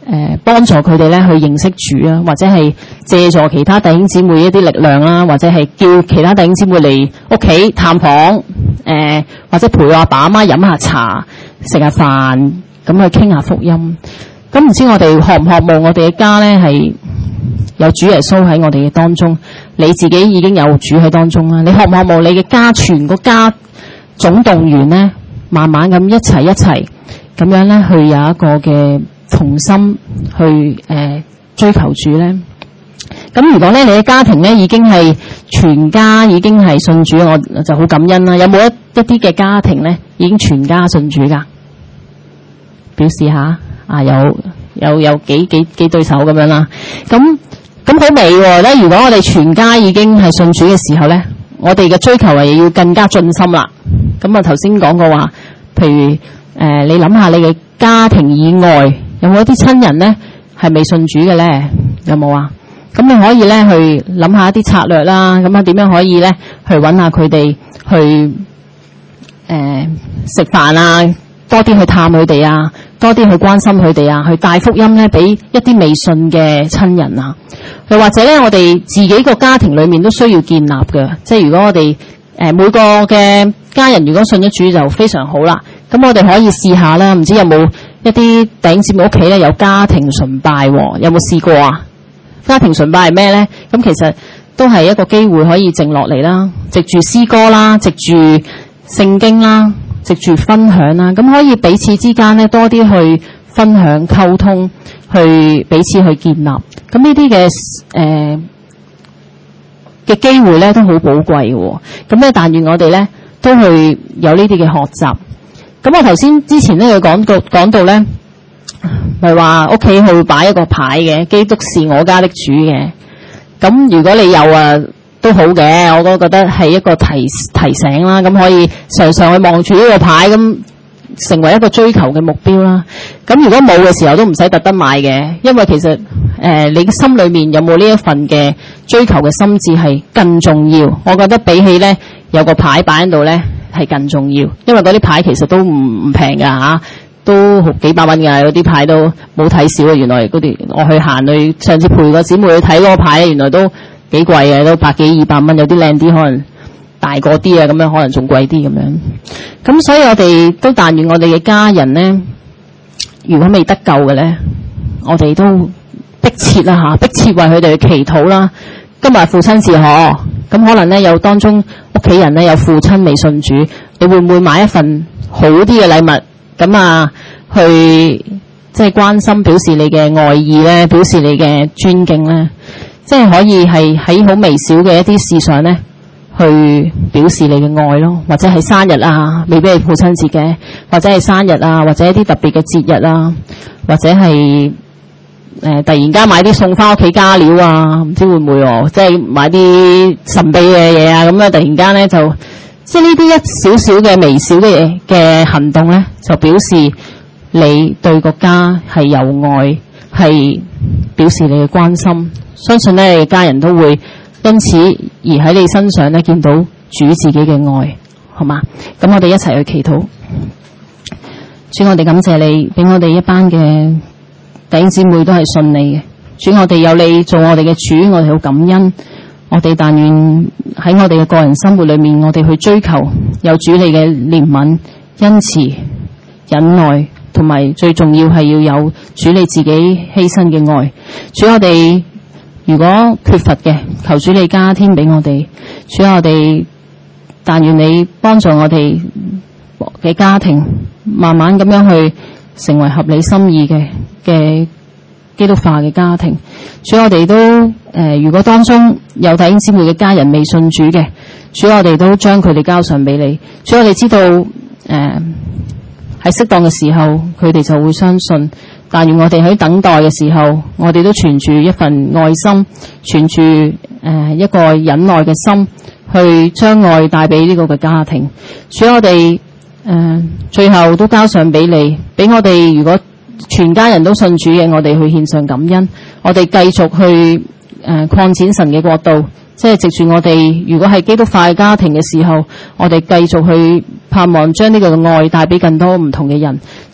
誒幫助佢哋咧去認識主啊，或者係借助其他弟兄姊妹一啲力量啦，或者係叫其他弟兄姊妹嚟屋企探訪，誒、呃、或者陪我阿爸阿媽飲下茶、食下飯，咁去傾下福音。咁唔知我哋渴唔渴望我哋嘅家咧係有主耶穌喺我哋嘅當中？你自己已經有主喺當中啦，你渴唔渴望你嘅家全個家總動員咧，慢慢咁一齊一齊咁樣咧去有一個嘅重新去誒、呃、追求主咧？咁如果咧你嘅家庭咧已經係全家已經係信主，我就好感恩啦。有冇一一啲嘅家庭咧已經全家信主噶？表示下啊，有有有幾幾幾對手咁樣啦。咁咁好美喎咧！如果我哋全家已經係信主嘅時候咧，我哋嘅追求係要更加盡心啦。咁啊頭先講過話，譬如誒、呃、你諗下你嘅家庭以外有冇一啲親人咧係未信主嘅咧？有冇啊？咁你可以咧去諗下一啲策略啦。咁啊點樣可以咧去揾下佢哋去誒、呃、食飯啊，多啲去探佢哋啊，多啲去關心佢哋啊，去帶福音咧俾一啲未信嘅親人啊。又或者咧，我哋自己個家庭裏面都需要建立嘅。即係如果我哋誒、呃、每個嘅家人如果信咗主就非常好啦。咁我哋可以試下啦。唔知有冇一啲弟兄姊妹屋企咧有家庭崇拜，有冇試過啊？家庭崇拜係咩咧？咁其實都係一個機會可以靜落嚟啦，藉住詩歌啦，藉住聖經啦，藉住分享啦，咁可以彼此之間咧多啲去分享溝通，去彼此去建立。咁呢啲嘅誒嘅機會咧都好寶貴嘅。咁咧但願我哋咧都去有呢啲嘅學習。咁我頭先之前咧佢講到講到咧，咪話屋企去擺一個牌嘅，基督是我家的主嘅。咁如果你有啊都好嘅，我都覺得係一個提提醒啦。咁可以常常去望住呢個牌，咁成為一個追求嘅目標啦。咁如果冇嘅時候都唔使特登買嘅，因為其實誒、呃、你嘅心裏面有冇呢一份嘅追求嘅心志係更重要。我覺得比起咧有個牌擺喺度咧係更重要，因為嗰啲牌其實都唔唔平㗎吓，都好幾百蚊㗎，嗰啲牌都冇睇少啊。原來嗰啲我去行去上次陪個姊妹去睇嗰個牌，原來都幾貴嘅，都百幾二百蚊，有啲靚啲可能大個啲啊，咁樣可能仲貴啲咁樣。咁所以我哋都但願我哋嘅家人咧，如果未得救嘅咧，我哋都迫切啦吓，迫切為佢哋去祈禱啦。今日父親節嗬，咁可能咧有當中屋企人咧有父親未信主，你會唔會買一份好啲嘅禮物咁啊？去即係關心，表示你嘅愛意咧，表示你嘅尊敬咧，即係可以係喺好微小嘅一啲事上咧，去表示你嘅愛咯，或者係生日啊，未必係父親節嘅，或者係生日啊，或者一啲特別嘅節日啊，或者係誒、呃、突然間買啲送翻屋企加料啊，唔知會唔會哦，即係買啲神秘嘅嘢啊，咁啊突然間咧就即係呢啲一少少嘅微小嘅嘢嘅行動咧，就表示你對個家係有愛，係表示你嘅關心。相信咧，你嘅家人都會因此而喺你身上咧見到主自己嘅愛，好嘛？咁我哋一齊去祈禱。主，我哋感謝你，俾我哋一班嘅弟兄姊妹都係信你嘅。主，我哋有你做我哋嘅主，我哋好感恩。我哋但願喺我哋嘅個人生活裏面，我哋去追求有主你嘅憐憫、恩慈、忍耐，同埋最重要係要有主你自己犧牲嘅愛。主，我哋如果缺乏嘅，求主你加添俾我哋。主，我哋但願你幫助我哋嘅家庭，慢慢咁樣去成為合你心意嘅嘅基督化嘅家庭。主，我哋都誒、呃，如果當中有弟兄姊妹嘅家人未信主嘅，主，我哋都將佢哋交上俾你。主，我哋知道誒喺適當嘅時候，佢哋就會相信。但願我哋喺等待嘅時候，我哋都存住一份愛心，存住誒、呃、一個忍耐嘅心，去將愛帶俾呢個嘅家庭。主，我哋誒、呃、最後都交上俾你，俾我哋如果全家人都信主嘅，我哋去獻上感恩，我哋繼續去誒、呃、擴展神嘅國度。即係藉住我哋，如果係基督化嘅家庭嘅時候，我哋繼續去盼望將呢個愛帶俾更多唔同嘅人，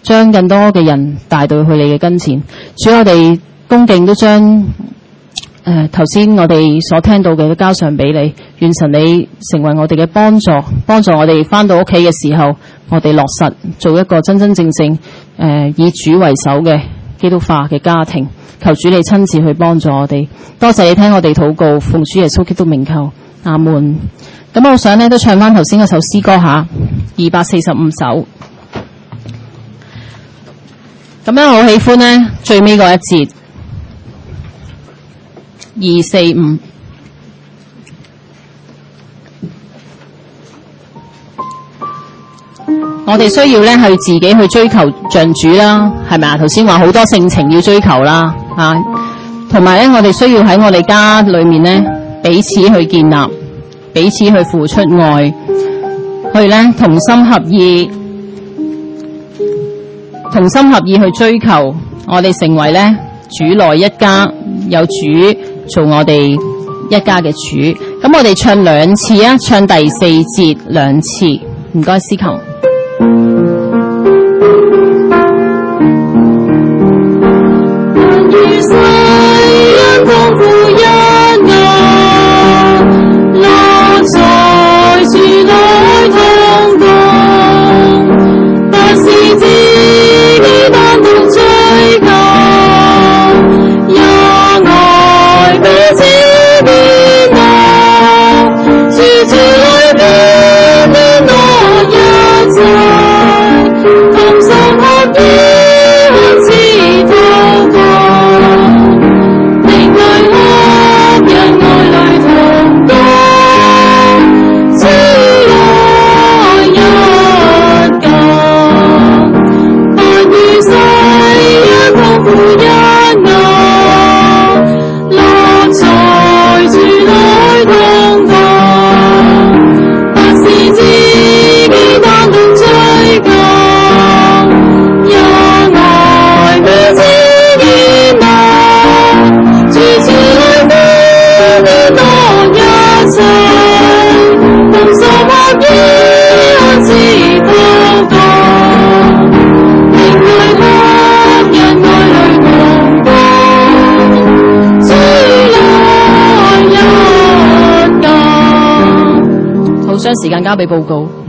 將更多嘅人帶到去你嘅跟前。主，我哋恭敬都將誒頭先我哋所聽到嘅都交上俾你，願神你成為我哋嘅幫助，幫助我哋返到屋企嘅時候，我哋落實做一個真真正正誒、呃、以主為首嘅基督化嘅家庭。求主你親自去幫助我哋，多謝你聽我哋禱告，奉主耶穌基督名求，阿門。咁我想咧都唱翻頭先嗰首詩歌下，二百四十五首。咁樣我好喜歡咧最尾嗰一節，二四五。我哋需要咧去自己去追求像主啦，係咪啊？頭先話好多性情要追求啦，啊，同埋咧我哋需要喺我哋家裏面咧彼此去建立，彼此去付出愛，去咧同心合意，同心合意去追求，我哋成為咧主內一家，有主做我哋一家嘅主。咁我哋唱兩次啊，唱第四節兩次，唔該司琴。 與世人同負一軛，樂在主內同工，不是自己單獨追求，也愛彼此變化，主主裏變變我一切，同心合意。 將時間交俾報告。